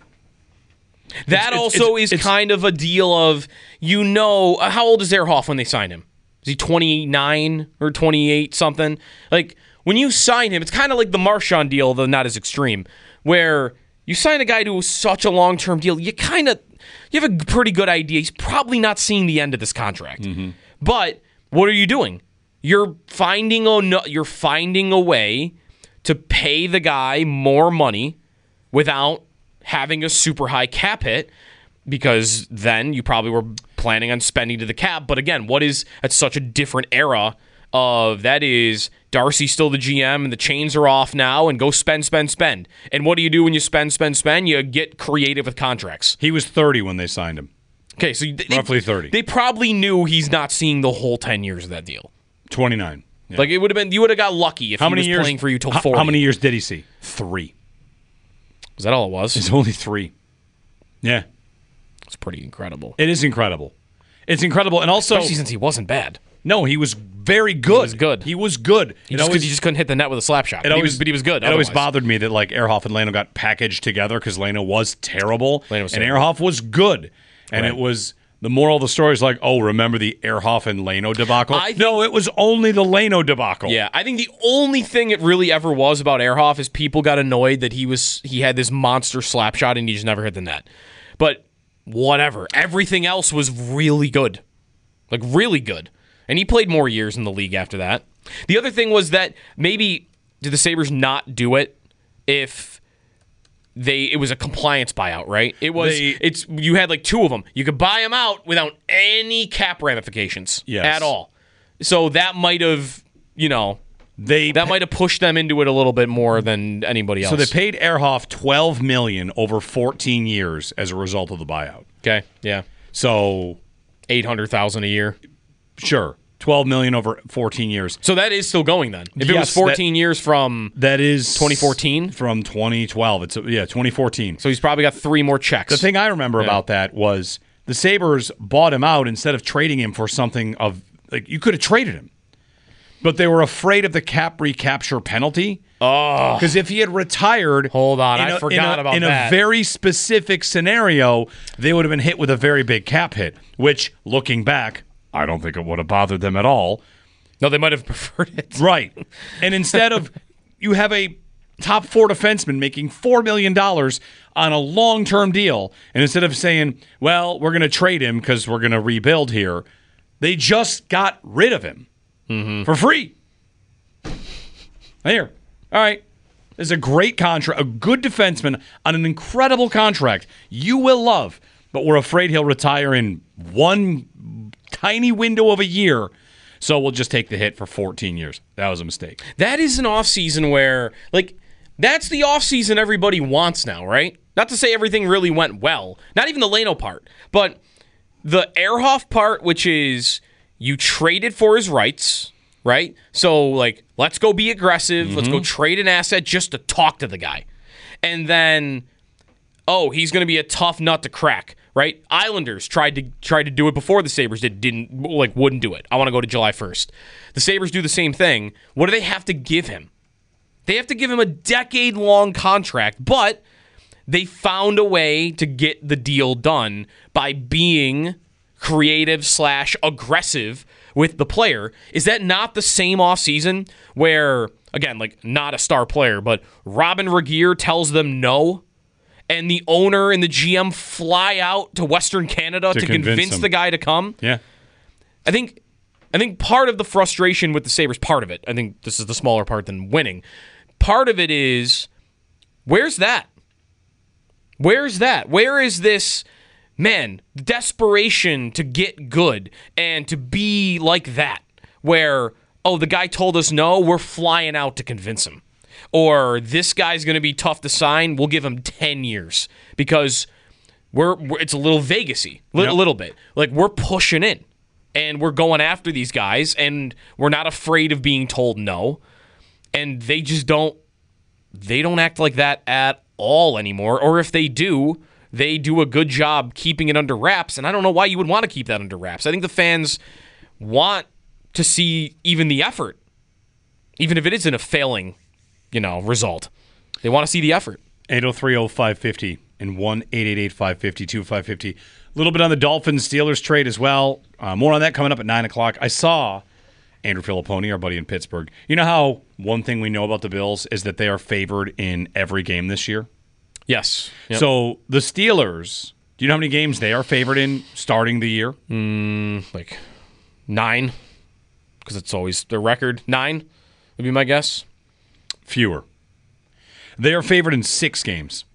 That it's, also it's, is it's, kind of a deal of, you know, uh, how old is Ehrhoff when they signed him? Is he twenty-nine or twenty-eight something? Like, when you sign him, it's kind of like the Marchand deal, though not as extreme, where you sign a guy to such a long-term deal, you kind of, you have a pretty good idea. He's probably not seeing the end of this contract. Mm-hmm. But what are you doing? You're finding a, you're finding a way to pay the guy more money without having a super high cap hit, because then you probably were planning on spending to the cap. But again, what is that's such a different era of that is Darcy's still the G M and the chains are off now and go spend, spend, spend. And what do you do when you spend, spend, spend? You get creative with contracts. He was thirty when they signed him. Okay, so they, roughly thirty. They probably knew he's not seeing the whole ten years of that deal. twenty-nine. Yeah. Like it would have been, you would have got lucky if how he many was years, playing for you till how, forty. How many years did he see? Three. Was that all it was? It's only three. Yeah. It's pretty incredible. It is incredible. It's incredible. And also, especially since he wasn't bad. No, he was very good. He was good. He was good. He, just, always, he just couldn't hit the net with a slap shot. But, always, he, was, but he was good. It otherwise. always bothered me that like Ehrhoff and Leno got packaged together because Leno was terrible. Leno was and terrible. Ehrhoff was good. And right. it was, the moral of the story is like, oh, remember the Ehrhoff and Leno debacle? Think, no, it was only the Leno debacle. Yeah, I think the only thing it really ever was about Ehrhoff is people got annoyed that he was he had this monster slap shot and he just never hit the net. But whatever. Everything else was really good. Like, really good. And he played more years in the league after that. The other thing was that maybe did the Sabres not do it if they it was a compliance buyout, right? It was they, it's you had like two of them. You could buy them out without any cap ramifications yes. at all. So that might have, you know, they that might have pushed them into it a little bit more than anybody else. So they paid Ehrhoff twelve million dollars over fourteen years as a result of the buyout. Okay, yeah. So eight hundred thousand dollars a year. Sure. twelve million dollars over fourteen years. So that is still going then. If yes, it was fourteen that, years from that is twenty fourteen? From twenty twelve. It's yeah, twenty fourteen. So he's probably got three more checks. The thing I remember yeah. about that was the Sabres bought him out instead of trading him for something of like you could have traded him. but they were afraid of the cap recapture penalty. Oh. Because if he had retired... Hold on, I a, forgot a, about in that. In a very specific scenario, they would have been hit with a very big cap hit, which, looking back, I don't think it would have bothered them at all. No, they might have preferred it. Right. And instead of... You have a top four defenseman making four million dollars on a long-term deal, and instead of saying, well, we're going to trade him because we're going to rebuild here, they just got rid of him mm-hmm. for free. There. All right. This is a great contract, a good defenseman on an incredible contract you will love, but we're afraid he'll retire in one tiny window of a year, so we'll just take the hit for fourteen years. That was a mistake. That is an offseason where, like, that's the offseason everybody wants now, right? Not to say everything really went well. Not even the Leno part. But the Ehrhoff part, which is you traded for his rights, right? So, like, let's go be aggressive. Mm-hmm. Let's go trade an asset just to talk to the guy. And then, oh, he's going to be a tough nut to crack, right? Islanders tried to tried to do it before the Sabres did, didn't, like, wouldn't do it. I want to go to July first. The Sabres do the same thing. What do they have to give him? They have to give him a decade-long contract, but they found a way to get the deal done by being creative slash aggressive with the player. Is that not the same offseason where, again, like, not a star player, but Robin Regeer tells them no, and the owner and the G M fly out to Western Canada to, to convince, convince the guy to come? Yeah. I think I think part of the frustration with the Sabres, part of it, I think this is the smaller part than winning, part of it is, where's that? Where's that? Where is this, man, desperation to get good and to be like that, where, oh, the guy told us no, we're flying out to convince him. Or this guy's going to be tough to sign, we'll give him ten years. Because we're, we're it's a little Vegas-y, a yep. little bit. Like, we're pushing in, and we're going after these guys, and we're not afraid of being told no. And they just don't, they don't act like that at all anymore. Or if they do, they do a good job keeping it under wraps. And I don't know why you would want to keep that under wraps. I think the fans want to see even the effort, even if it isn't a failing, you know, result. They want to see the effort. eight oh three oh five fifty and one eight eight eight five five two five five zero. A little bit on the Dolphins-Steelers trade as well. Uh, more on that coming up at nine o'clock. I saw Andrew Filipponi, our buddy in Pittsburgh. You know how one thing we know about the Bills is that they are favored in every game this year? Yes. Yep. So the Steelers, do you know how many games they are favored in starting the year? Mm, like nine, because it's always their record. Nine would be my guess. Fewer. They are favored in six games.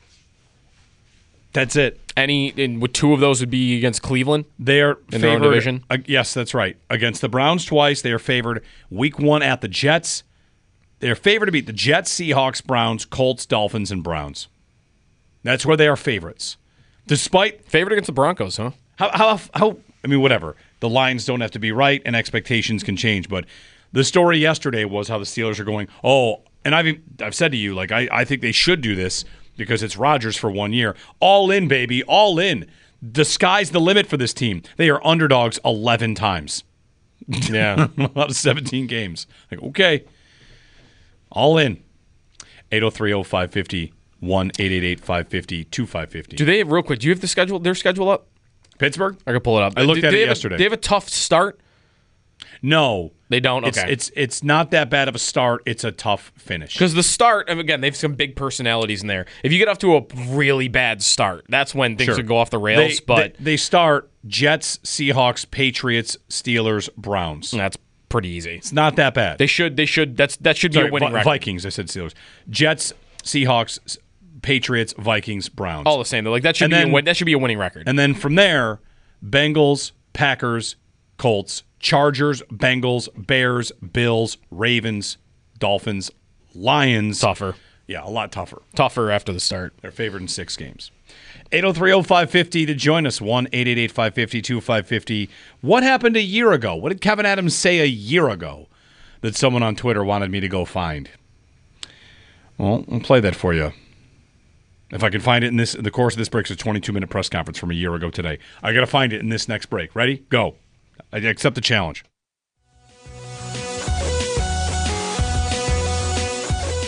That's it. Any, and with two of those would be against Cleveland? They are in favored, their own division? Uh, yes, that's right. Against the Browns twice. They are favored week one at the Jets. They are favored to beat the Jets, Seahawks, Browns, Colts, Dolphins, and Browns. That's where they are favorites. Despite favored against the Broncos, huh? How how how I mean, whatever. The lines don't have to be right, and expectations can change. But the story yesterday was how the Steelers are going, oh, and I've I've said to you, like, I, I think they should do this because it's Rodgers for one year. All in, baby, all in. The sky's the limit for this team. They are underdogs eleven times. Yeah. Out of seventeen games. Like, okay. All in. eight oh three oh five fifty, one eight eight eight five fifty two five fifty. Do they, real quick, do you have the schedule, their schedule up? Pittsburgh? I can pull it up. I looked do, at do it a, yesterday. They have a tough start? No. They don't? It's, Okay. It's it's not that bad of a start. It's a tough finish. Because the start, and again, they have some big personalities in there. If you get off to a really bad start, that's when things Sure. would go off the rails. They, but they, they start Jets, Seahawks, Patriots, Steelers, Browns. That's pretty easy. It's not that bad. They should, they should, that's that should Sorry, be a winning Vi- record. Vikings, I said Steelers. Jets, Seahawks, Patriots, Vikings, Browns. All the same. Like that should And be then- a win, that should be a winning record. And then from there, Bengals, Packers, Colts, Chargers, Bengals, Bears, Bills, Ravens, Dolphins, Lions. Tougher. Yeah, a lot tougher. Tougher after the start. They're favored in six games. eight oh three oh five fifty to join us. one eight eight eight five five zero two five five zero. What happened a year ago? What did Kevin Adams say a year ago that someone on Twitter wanted me to go find? Well, I'll play that for you. If I can find it in this, in the course of this break, it's a twenty-two minute press conference from a year ago today. I got to find it in this next break. Ready? Go. I accept the challenge.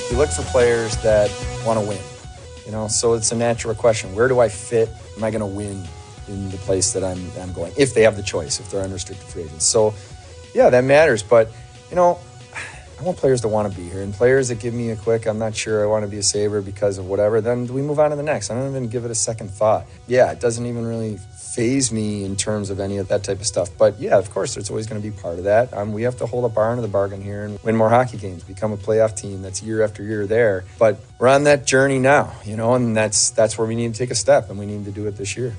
You look for players that want to win, you know, so it's a natural question. Where do I fit? Am I going to win in the place that I'm, I'm going, if they have the choice, if they're unrestricted free agents? So, yeah, that matters. But, you know, I want players that want to be here. And players that give me a quick, I'm not sure I want to be a Sabre because of whatever, then we move on to the next. I don't even give it a second thought. Yeah, it doesn't even really faze me in terms of any of that type of stuff. But yeah, of course, there's always going to be part of that. Um, we have to hold up our end of the bargain here and win more hockey games, become a playoff team that's year after year there. But we're on that journey now, you know, and that's that's where we need to take a step, and we need to do it this year.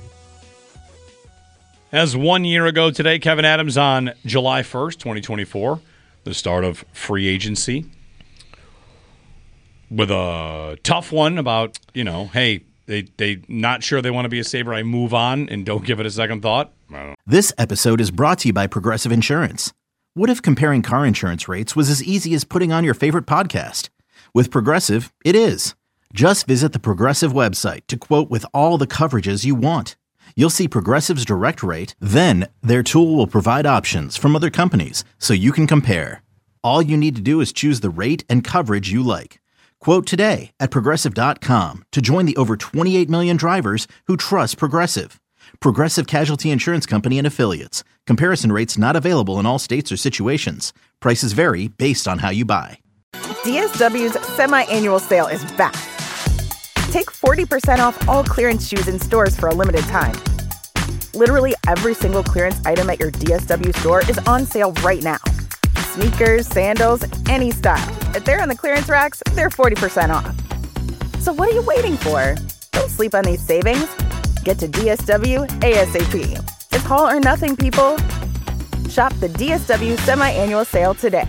As one year ago today, Kevyn Adams, on July first, twenty twenty-four, the start of free agency, with a tough one about, you know, hey, They they not sure they want to be a Sabre. I move on and don't give it a second thought. I don't know. This episode is brought to you by Progressive Insurance. What if comparing car insurance rates was as easy as putting on your favorite podcast? With Progressive, it is. Just visit the Progressive website to quote with all the coverages you want. You'll see Progressive's direct rate, then their tool will provide options from other companies so you can compare. All you need to do is choose the rate and coverage you like. Quote today at Progressive dot com to join the over twenty-eight million drivers who trust Progressive. Progressive Casualty Insurance Company and Affiliates. Comparison rates not available in all states or situations. Prices vary based on how you buy. D S W's semi-annual sale is back. Take forty percent off all clearance shoes in stores for a limited time. Literally every single clearance item at your D S W store is on sale right now. Sneakers, sandals, any style. If they're on the clearance racks, they're forty percent off. So what are you waiting for? Don't sleep on these savings. Get to D S W ASAP. It's all or nothing, people. Shop the D S W semi-annual sale today.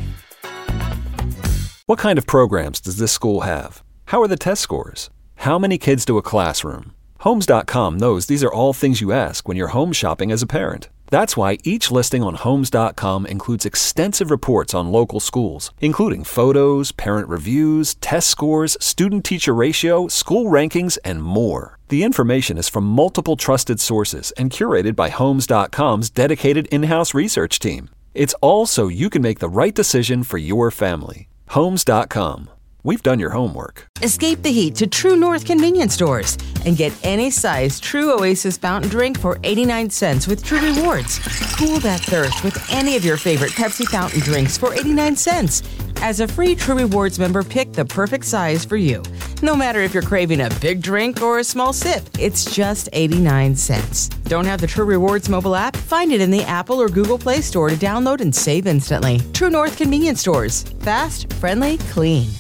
What kind of programs does this school have? How are the test scores? How many kids do a classroom? Homes dot com knows these are all things you ask when you're home shopping as a parent. That's why each listing on Homes dot com includes extensive reports on local schools, including photos, parent reviews, test scores, student-teacher ratio, school rankings, and more. The information is from multiple trusted sources and curated by Homes dot com's dedicated in-house research team. It's all so you can make the right decision for your family. Homes dot com. We've done your homework. Escape the heat to True North convenience stores and get any size True Oasis fountain drink for eighty-nine cents with True Rewards. Cool that thirst with any of your favorite Pepsi fountain drinks for eighty-nine cents. As a free True Rewards member, pick the perfect size for you. No matter if you're craving a big drink or a small sip, it's just eighty-nine cents. Don't have the True Rewards mobile app? Find it in the Apple or Google Play Store to download and save instantly. True North convenience stores. Fast, friendly, clean.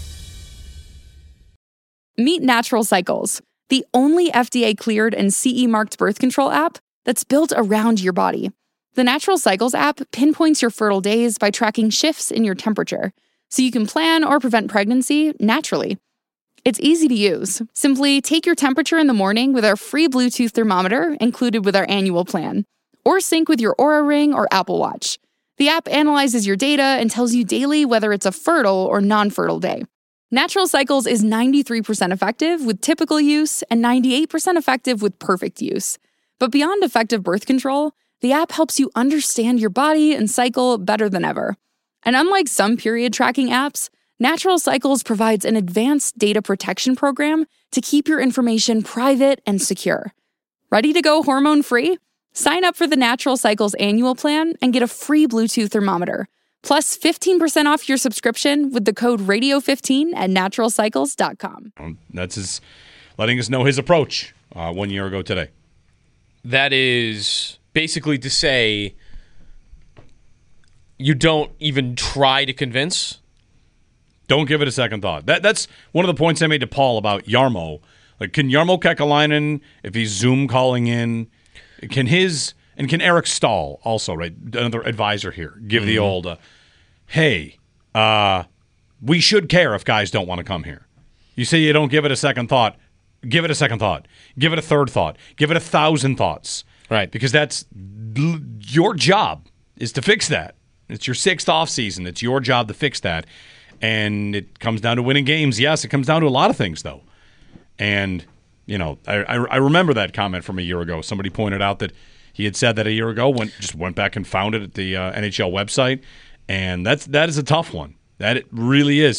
Meet Natural Cycles, the only F D A-cleared and C E-marked birth control app that's built around your body. The Natural Cycles app pinpoints your fertile days by tracking shifts in your temperature, so you can plan or prevent pregnancy naturally. It's easy to use. Simply take your temperature in the morning with our free Bluetooth thermometer included with our annual plan, or sync with your Oura Ring or Apple Watch. The app analyzes your data and tells you daily whether it's a fertile or non-fertile day. Natural Cycles is ninety-three percent effective with typical use and ninety-eight percent effective with perfect use. But beyond effective birth control, the app helps you understand your body and cycle better than ever. And unlike some period tracking apps, Natural Cycles provides an advanced data protection program to keep your information private and secure. Ready to go hormone-free? Sign up for the Natural Cycles annual plan and get a free Bluetooth thermometer. Plus fifteen percent off your subscription with the code radio fifteen at natural cycles dot com. That's his letting us know his approach uh, one year ago today. That is basically to say you don't even try to convince. Don't give it a second thought. That That's one of the points I made to Paul about Jarmo. Like, can Jarmo Kekalainen, if he's Zoom calling in, can his... And can Eric Stahl also, right, another advisor here, give mm-hmm. the old, uh, hey, uh, we should care if guys don't want to come here. You say you don't give it a second thought. Give it a second thought. Give it a third thought. Give it a thousand thoughts. Right. Because that's your job is to fix that. It's your sixth off season. It's your job to fix that. And it comes down to winning games. Yes, it comes down to a lot of things, though. And, you know, I, I, I remember that comment from a year ago. Somebody pointed out that he had said that a year ago, went just went back and found it at the uh, N H L website, and that's that is a tough one. That it really is.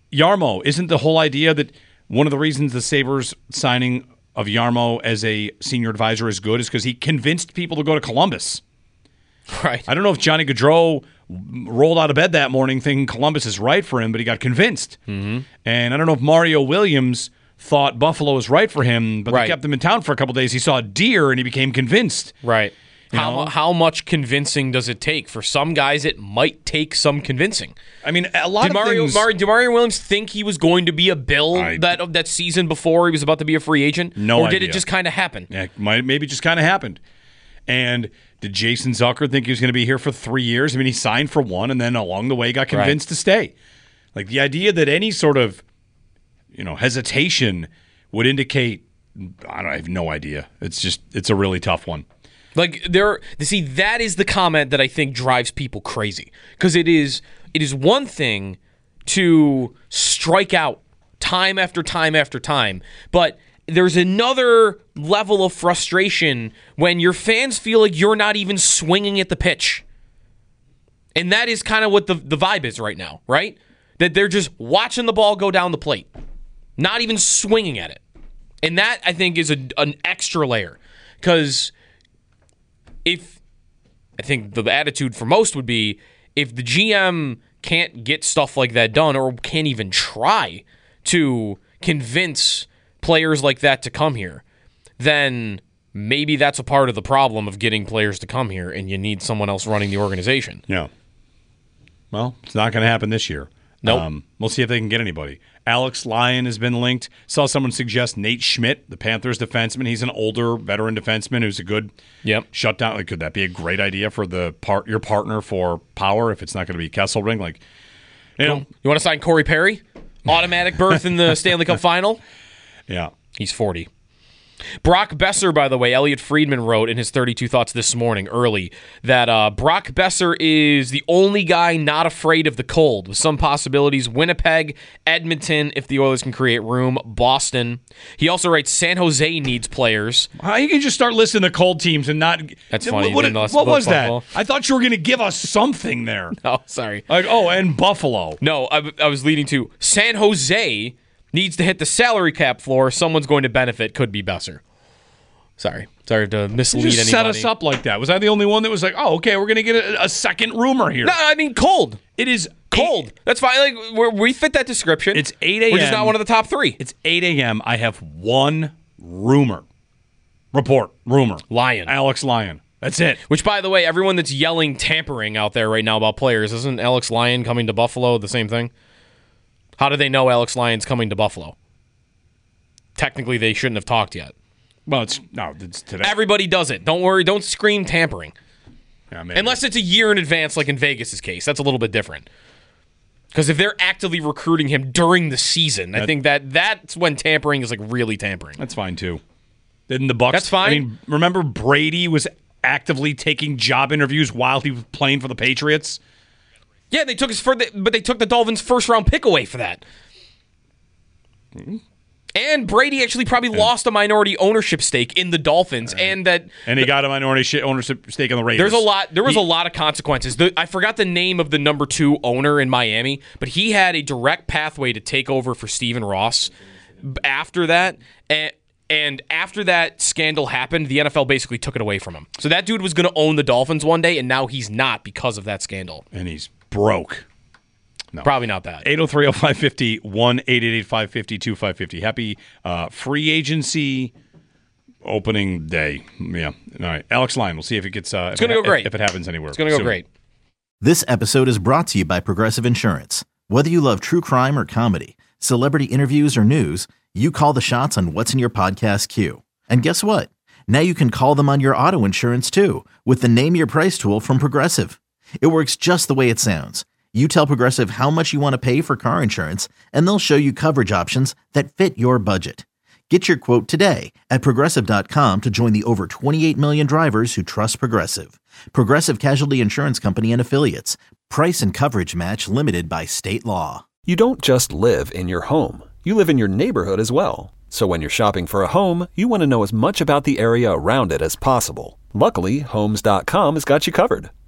Yarmo, isn't the whole idea that one of the reasons the Sabres signing of Yarmo as a senior advisor is good is because he convinced people to go to Columbus? Right. I don't know if Johnny Gaudreau rolled out of bed that morning thinking Columbus is right for him, but he got convinced. Mm-hmm. And I don't know if Mario Williams thought Buffalo was right for him, but right. they kept him in town for a couple days. He saw a deer and he became convinced. Right. You how know? how much convincing does it take? For some guys, it might take some convincing. I mean, a lot did of Mario, things... Mario, did Mario Williams think he was going to be a Bill I, that that season before he was about to be a free agent? No Or did idea. it just kind of happen? Yeah, might, maybe it just kind of happened. And did Jason Zucker think he was going to be here for three years? I mean, he signed for one, and then along the way got convinced right. to stay. Like, the idea that any sort of, you know, hesitation would indicate, I don't I have no idea. It's just, it's a really tough one. Like, there, see, that is the comment that I think drives people crazy. Because it is, it is one thing to strike out time after time after time, but there's another level of frustration when your fans feel like you're not even swinging at the pitch. And that is kind of what the, the vibe is right now, right? That they're just watching the ball go down the plate, not even swinging at it. And that, I think, is a, an extra layer. Because if, I think the attitude for most would be, if the G M can't get stuff like that done or can't even try to convince players like that to come here, then maybe that's a part of the problem of getting players to come here, and you need someone else running the organization. Yeah. Well, it's not going to happen this year. Nope. Um, we'll see if they can get anybody. Alex Lyon has been linked. Saw someone suggest Nate Schmidt, the Panthers defenseman. He's an older veteran defenseman who's a good yep. shutdown. Like, could that be a great idea for the part your partner for power if it's not going to be Kesselring? Like, you know, you want to sign Corey Perry? Automatic berth in the Stanley Cup final? Yeah. He's forty. Brock Besser, by the way, Elliot Friedman wrote in his thirty-two Thoughts this morning early that uh, Brock Besser is the only guy not afraid of the cold, with some possibilities Winnipeg, Edmonton, if the Oilers can create room, Boston. He also writes San Jose needs players. How you can just start listing the cold teams and not... That's funny. What, what, what was Buffalo. that? I thought you were going to give us something there. No, sorry. Like, oh, and Buffalo. No, I, I was leading to San Jose needs to hit the salary cap floor. Someone's going to benefit. Could be Besser. Sorry. Sorry to mislead you just anybody. set us up like that. Was I the only one that was like, oh, okay, we're going to get a, a second rumor here? No, I mean cold. It is cold. Eight. That's fine. Like we're, we fit that description. It's eight a.m. We're just not one of the top three. It's eight a.m. I have one rumor. Report. Rumor. Lyon. Alex Lyon. That's it. Which, by the way, everyone that's yelling tampering out there right now about players, isn't Alex Lyon coming to Buffalo the same thing? How do they know Alex Lyon's coming to Buffalo? Technically, they shouldn't have talked yet. Well, it's no, it's today. Everybody does it. Don't worry. Don't scream tampering. Yeah, maybe. Unless it's a year in advance, like in Vegas' case. That's a little bit different. Because if they're actively recruiting him during the season, that, I think that that's when tampering is like really tampering. That's fine, too. Didn't the Bucks... That's fine. I mean, remember Brady was actively taking job interviews while he was playing for the Patriots? Yeah, they took his for the, but they took the Dolphins' first round pick away for that. Mm-hmm. And Brady actually probably and, lost a minority ownership stake in the Dolphins, and, and that and he the, got a minority ownership stake in the Raiders. There's a lot. There was he, a lot of consequences. The, I forgot the name of the number two owner in Miami, but he had a direct pathway to take over for Stephen Ross. After that, and and after that scandal happened, the N F L basically took it away from him. So that dude was going to own the Dolphins one day, and now he's not because of that scandal. And he's broke. No. Probably not that. eight oh three oh five five oh, one eight eight eight five five oh two five five oh. Happy uh, free agency opening day. Yeah. All right. Alex Lyon. We'll see if it gets. Uh, it's going to go great. If, if it happens anywhere. It's going to go soon. great. This episode is brought to you by Progressive Insurance. Whether you love true crime or comedy, celebrity interviews or news, you call the shots on what's in your podcast queue. And guess what? Now you can call them on your auto insurance too with the Name Your Price tool from Progressive. It works just the way it sounds. You tell Progressive how much you want to pay for car insurance, and they'll show you coverage options that fit your budget. Get your quote today at Progressive dot com to join the over twenty-eight million drivers who trust Progressive. Progressive Casualty Insurance Company and Affiliates. Price and coverage match limited by state law. You don't just live in your home. You live in your neighborhood as well. So when you're shopping for a home, you want to know as much about the area around it as possible. Luckily, Homes dot com has got you covered.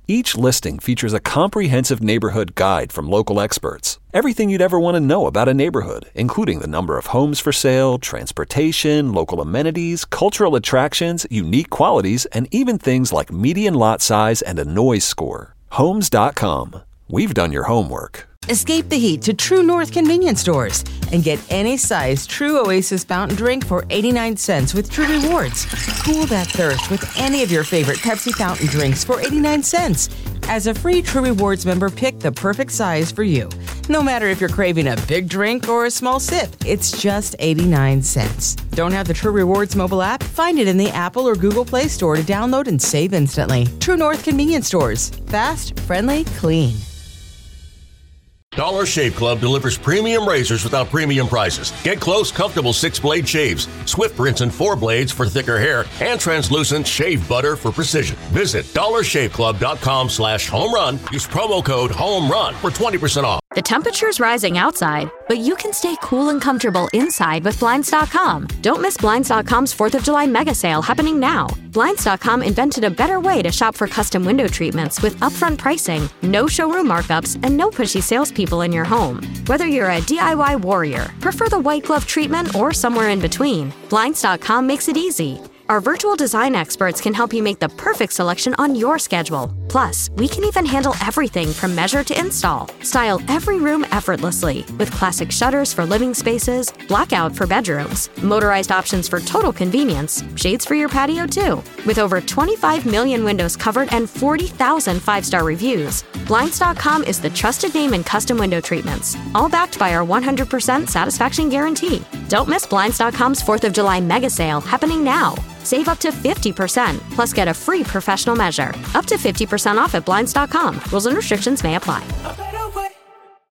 Each listing features a comprehensive neighborhood guide from local experts. Everything you'd ever want to know about a neighborhood, including the number of homes for sale, transportation, local amenities, cultural attractions, unique qualities, and even things like median lot size and a noise score. Homes dot com. We've done your homework. Escape the heat to True North convenience stores and get any size True Oasis fountain drink for eighty-nine cents with True Rewards. Cool that thirst with any of your favorite Pepsi fountain drinks for eighty-nine cents. As a free True Rewards member, pick the perfect size for you. No matter if you're craving a big drink or a small sip, it's just eighty-nine cents. Don't have the True Rewards mobile app? Find it in the Apple or Google Play Store to download and save instantly. True North convenience stores. Fast, friendly, clean. Dollar Shave Club delivers premium razors without premium prices. Get close, comfortable six-blade shaves, swift rinse and four blades for thicker hair, and translucent shave butter for precision. Visit dollar shave club dot com slash home run. Use promo code HOMERUN for twenty percent off. The temperature's rising outside, but you can stay cool and comfortable inside with Blinds dot com. Don't miss Blinds dot com's fourth of July mega sale happening now. Blinds dot com invented a better way to shop for custom window treatments with upfront pricing, no showroom markups, and no pushy salespeople in your home. Whether you're a D I Y warrior, prefer the white glove treatment, or somewhere in between, Blinds dot com makes it easy. Our virtual design experts can help you make the perfect selection on your schedule. Plus, we can even handle everything from measure to install. Style every room effortlessly with classic shutters for living spaces, blackout for bedrooms, motorized options for total convenience, shades for your patio too. With over twenty-five million windows covered and forty thousand five-star reviews, Blinds dot com is the trusted name in custom window treatments, all backed by our one hundred percent satisfaction guarantee. Don't miss Blinds dot com's fourth of July mega sale happening now. Save up to fifty percent, plus get a free professional measure. Up to fifty percent off at Blinds dot com. Rules and restrictions may apply.